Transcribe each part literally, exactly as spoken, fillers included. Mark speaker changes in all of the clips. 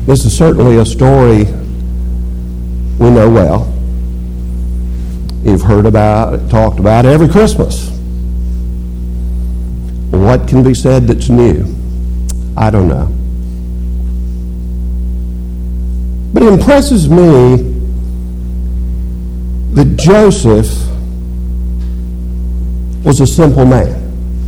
Speaker 1: This is certainly a story we know well. You've heard about it, talked about it every Christmas. What can be said that's new? I don't know. But it impresses me that Joseph was a simple man.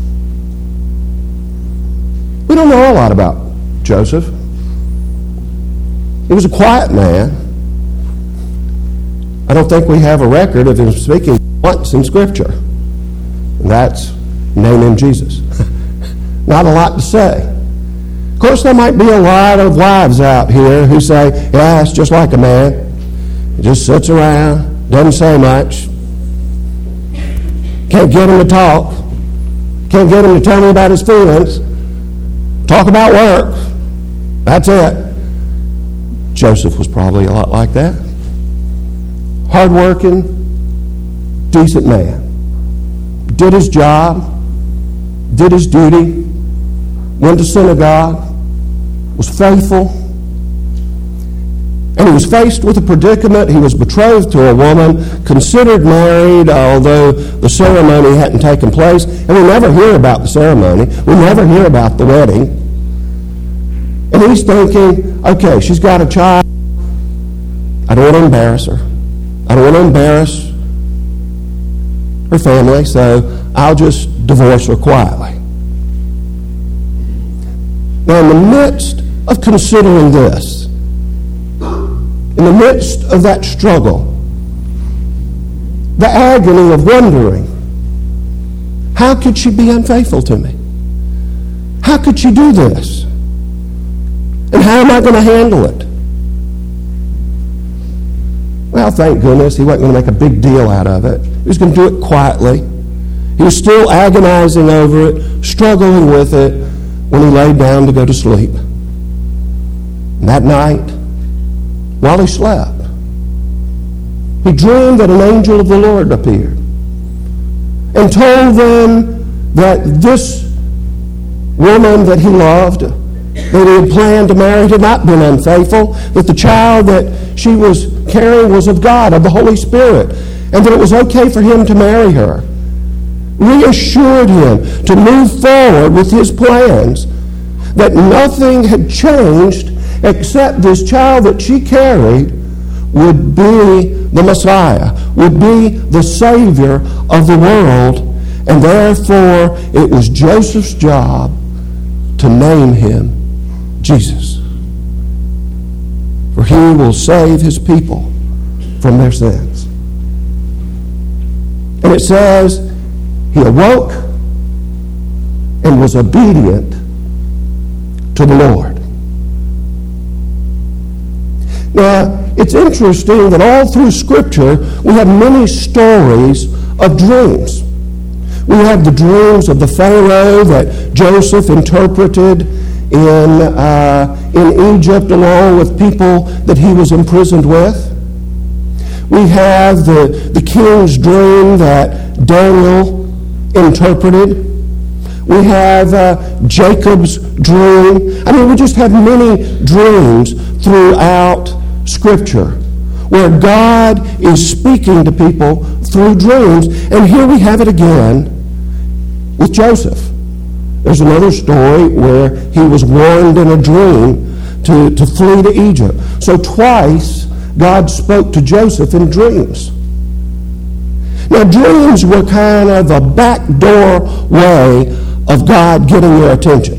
Speaker 1: We don't know a lot about Joseph. He was a quiet man. I don't think we have a record of him speaking once in Scripture. And that's name him Jesus. Not a lot to say. Of course, there might be a lot of wives out here who say, yeah, it's just like a man. He just sits around, doesn't say much. Can't get him to talk. Can't get him to tell me about his feelings. Talk about work. That's it. Joseph was probably a lot like that. Hardworking, decent man. Did his job, did his duty, went to synagogue, was faithful. And he was faced with a predicament. He was betrothed to a woman, considered married, although the ceremony hadn't taken place. And we never hear about the ceremony. We never hear about the wedding. And he's thinking, okay, she's got a child. I don't want to embarrass her. I don't want to embarrass her family, so I'll just divorce her quietly. Now, in the midst of considering this, in the midst of that struggle, the agony of wondering, how could she be unfaithful to me? How could she do this? And how am I going to handle it? Well, thank goodness he wasn't going to make a big deal out of it. He was going to do it quietly. He was still agonizing over it, struggling with it when he laid down to go to sleep. And that night, while he slept, he dreamed that an angel of the Lord appeared and told them that this woman that he loved, that he had planned to marry, had not been unfaithful, that the child that she was carrying was of God, of the Holy Spirit, and that it was okay for him to marry her. Reassured him to move forward with his plans, that nothing had changed except this child that she carried would be the Messiah, would be the Savior of the world, and therefore it was Joseph's job to name him Jesus. For he will save his people from their sins. And it says, he awoke and was obedient to the Lord. Now, it's interesting that all through Scripture we have many stories of dreams. We have the dreams of the Pharaoh that Joseph interpreted in, uh, in Egypt along with people that he was imprisoned with. We have the, the king's dream that Daniel interpreted. We have uh, Jacob's dream. I mean, we just have many dreams throughout Scripture where God is speaking to people through dreams. And here we have it again with Joseph. There's another story where he was warned in a dream to, to flee to Egypt. So twice God spoke to Joseph in dreams. Now, dreams were kind of a backdoor way of God getting your attention.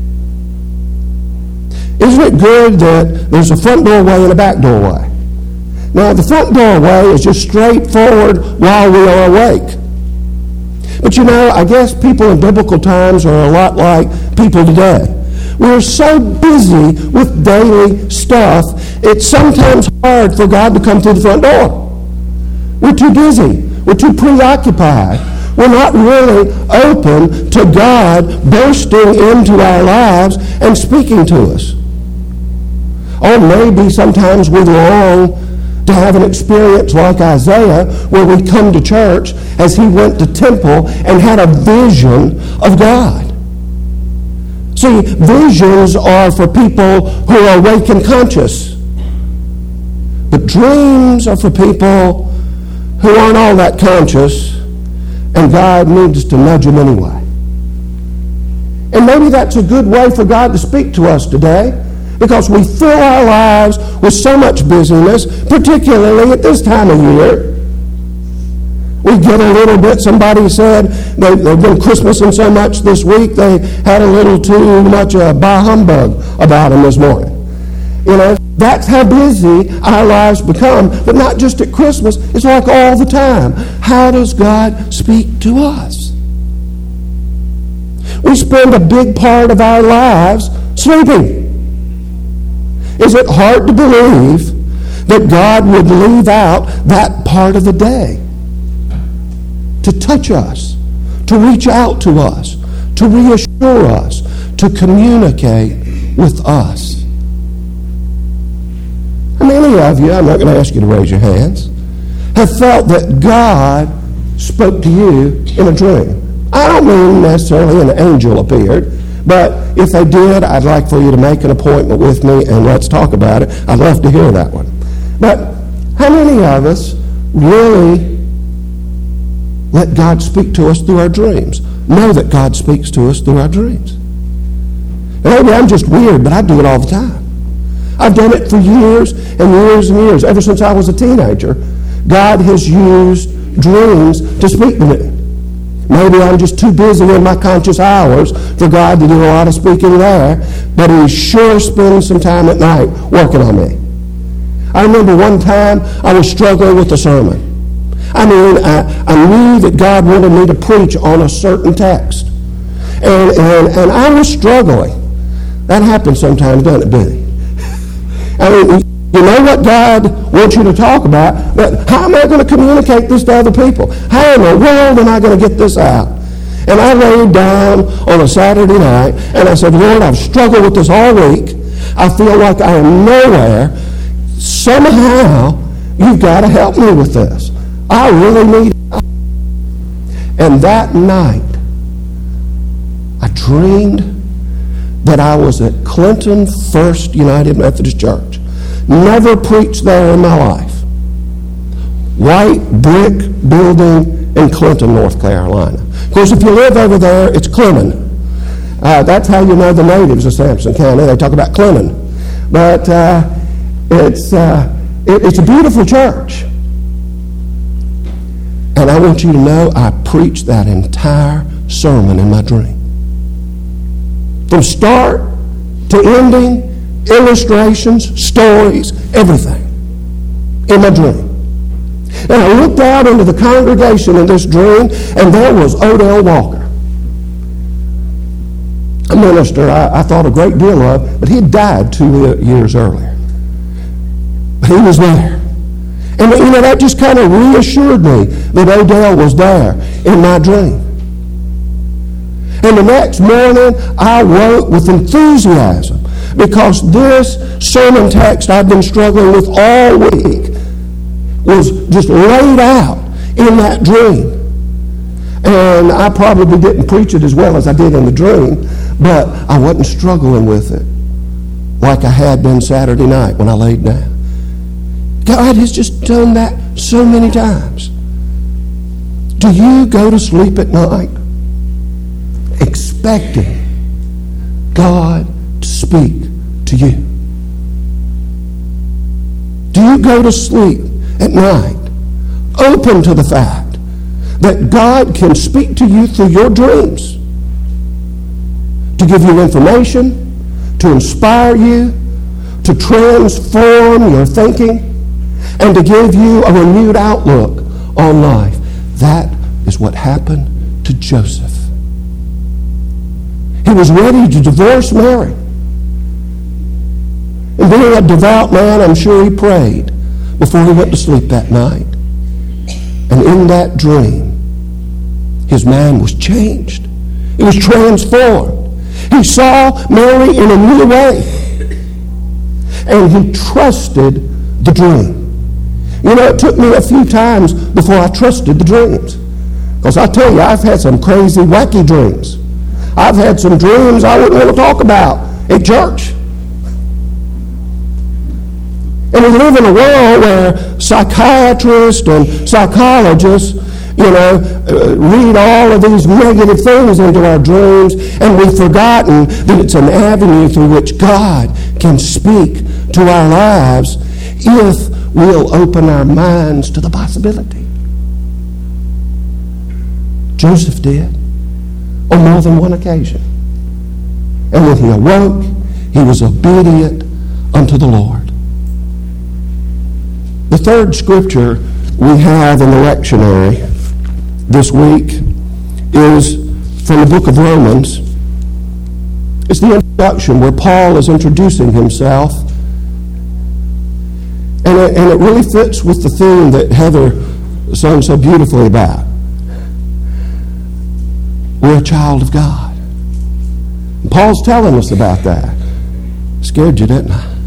Speaker 1: Isn't it good that there's a front door way and a back door way? Now, the front door way is just straightforward while we are awake. But you know, I guess people in biblical times are a lot like people today. We're so busy with daily stuff, it's sometimes hard for God to come through the front door. We're too busy. We're too preoccupied. We're not really open to God bursting into our lives and speaking to us. Or maybe sometimes we long to have an experience like Isaiah where we come to church as he went to temple and had a vision of God. See, visions are for people who are awake and conscious. But dreams are for people who aren't all that conscious, and God needs to nudge them anyway. And maybe that's a good way for God to speak to us today, because we fill our lives with so much busyness, particularly at this time of year. We get a little bit, somebody said they, they've been Christmasing so much this week, they had a little too much uh, bah humbug about them this morning. You know, that's how busy our lives become, but not just at Christmas, it's like all the time. How does God speak to us? We spend a big part of our lives sleeping. Is it hard to believe that God would leave out that part of the day to touch us, to reach out to us, to reassure us, to communicate with us? How many of you, I'm not going to ask you to raise your hands, have felt that God spoke to you in a dream? I don't mean necessarily an angel appeared, but if they did, I'd like for you to make an appointment with me and let's talk about it. I'd love to hear that one. But how many of us really let God speak to us through our dreams? Know that God speaks to us through our dreams. And maybe I'm just weird, but I do it all the time. I've done it for years and years and years. Ever since I was a teenager, God has used dreams to speak to me. Maybe I'm just too busy in my conscious hours for God to do a lot of speaking there, but He sure spends some time at night working on me. I remember one time I was struggling with a sermon. I mean, I, I knew that God wanted me to preach on a certain text. And, and, and I was struggling. That happens sometimes, doesn't it, Benny? I mean, you know what God wants you to talk about, but how am I going to communicate this to other people? How in the world am I going to get this out? And I laid down on a Saturday night, and I said, Lord, I've struggled with this all week. I feel like I am nowhere. Somehow, you've got to help me with this. I really need help. And that night, I dreamed that I was at Clinton First United Methodist Church. Never preached there in my life. White brick building in Clinton, North Carolina. Of course, if you live over there, it's Clinton. Uh, that's how you know the natives of Sampson County. They talk about Clinton. But uh, it's, uh, it, it's a beautiful church. And I want you to know I preached that entire sermon in my dream. From start to ending, illustrations, stories, everything in my dream. And I looked out into the congregation in this dream, and there was Odell Walker, a minister I, I thought a great deal of, but he had died two years earlier. But he was there. And you know, that just kind of reassured me that Odell was there in my dream. And the next morning, I woke with enthusiasm because this sermon text I've been struggling with all week was just laid out in that dream. And I probably didn't preach it as well as I did in the dream, but I wasn't struggling with it like I had been Saturday night when I laid down. God has just done that so many times. Do you go to sleep at night expecting God to speak to you? Do you go to sleep at night open to the fact that God can speak to you through your dreams, to give you information, to inspire you, to transform your thinking, and to give you a renewed outlook on life? That is what happened to Joseph. He was ready to divorce Mary. And being a devout man, I'm sure he prayed before he went to sleep that night. And in that dream, his mind was changed. It was transformed. He saw Mary in a new way. And he trusted the dream. You know, it took me a few times before I trusted the dreams. Because I tell you, I've had some crazy, wacky dreams. I've had some dreams I wouldn't want to talk about at church. And we live in a world where psychiatrists and psychologists, you know, uh, read all of these negative things into our dreams, and we've forgotten that it's an avenue through which God can speak to our lives if we'll open our minds to the possibility. Joseph did on more than one occasion. And when he awoke, he was obedient unto the Lord. The third scripture we have in the lectionary this week is from the book of Romans. It's the introduction where Paul is introducing himself. And it, and it really fits with the theme that Heather sung so beautifully about. We're a child of God. And Paul's telling us about that. Scared you, didn't I?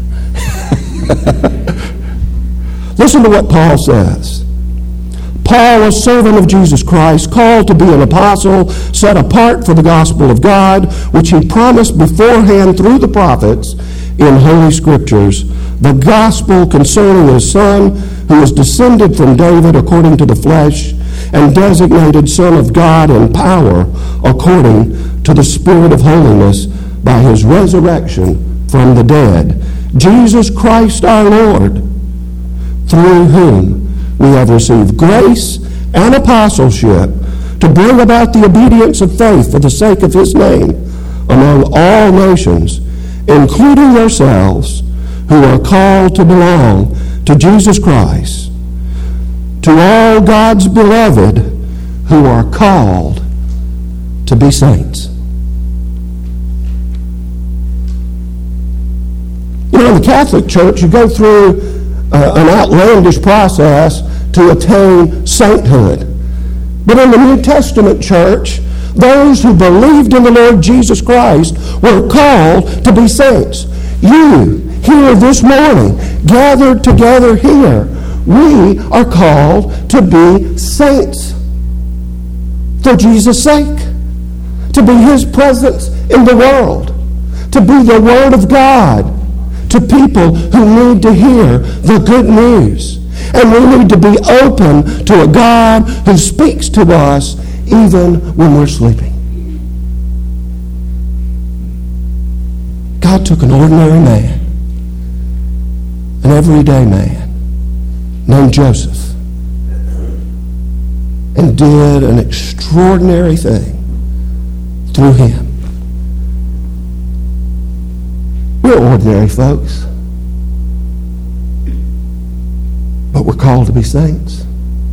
Speaker 1: Listen to what Paul says. Paul, a servant of Jesus Christ, called to be an apostle, set apart for the gospel of God, which he promised beforehand through the prophets in Holy Scriptures, the gospel concerning his Son, who was descended from David according to the flesh, and designated Son of God in power according to the Spirit of holiness by his resurrection from the dead, Jesus Christ our Lord, through whom we have received grace and apostleship to bring about the obedience of faith for the sake of his name among all nations, including yourselves, who are called to belong to Jesus Christ, to all God's beloved who are called to be saints. You know, in the Catholic Church, you go through uh, an outlandish process to attain sainthood. But in the New Testament church, those who believed in the Lord Jesus Christ were called to be saints. You, here this morning, gathered together here, we are called to be saints for Jesus' sake, to be his presence in the world, to be the Word of God to people who need to hear the good news. And we need to be open to a God who speaks to us even when we're sleeping. God took an ordinary man, an everyday man named Joseph, and did an extraordinary thing through him. We're ordinary folks, but we're called to be saints.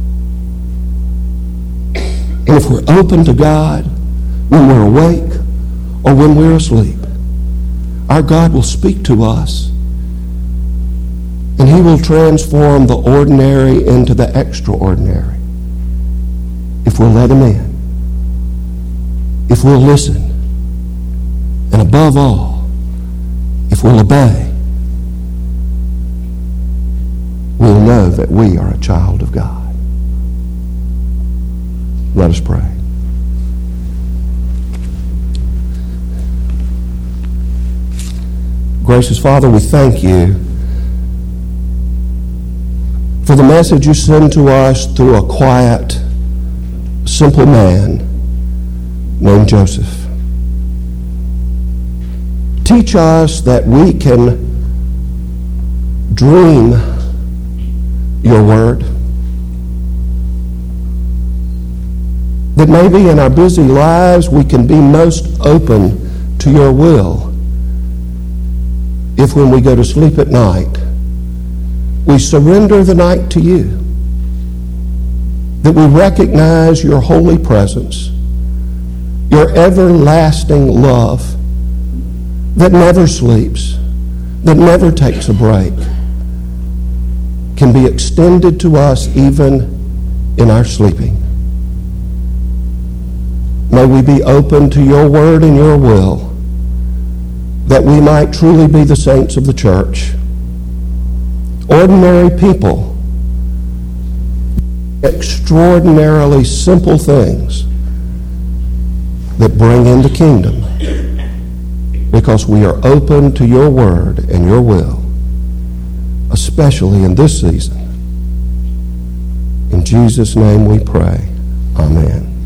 Speaker 1: And if we're open to God when we're awake or when we're asleep, our God will speak to us, and he will transform the ordinary into the extraordinary if we'll let him in, if we'll listen, and above all, if we'll obey. We'll know that we are a child of God. Let us pray. Gracious Father, we thank you for the message you send to us through a quiet, simple man named Joseph. Teach us that we can dream your word, that maybe in our busy lives we can be most open to your will if when we go to sleep at night we surrender the night to you, that we recognize your holy presence, your everlasting love that never sleeps, that never takes a break, can be extended to us even in our sleeping. May we be open to your word and your will, that we might truly be the saints of the church, ordinary people, extraordinarily simple things that bring in the kingdom, because we are open to your word and your will, especially in this season. In Jesus' name we pray. Amen.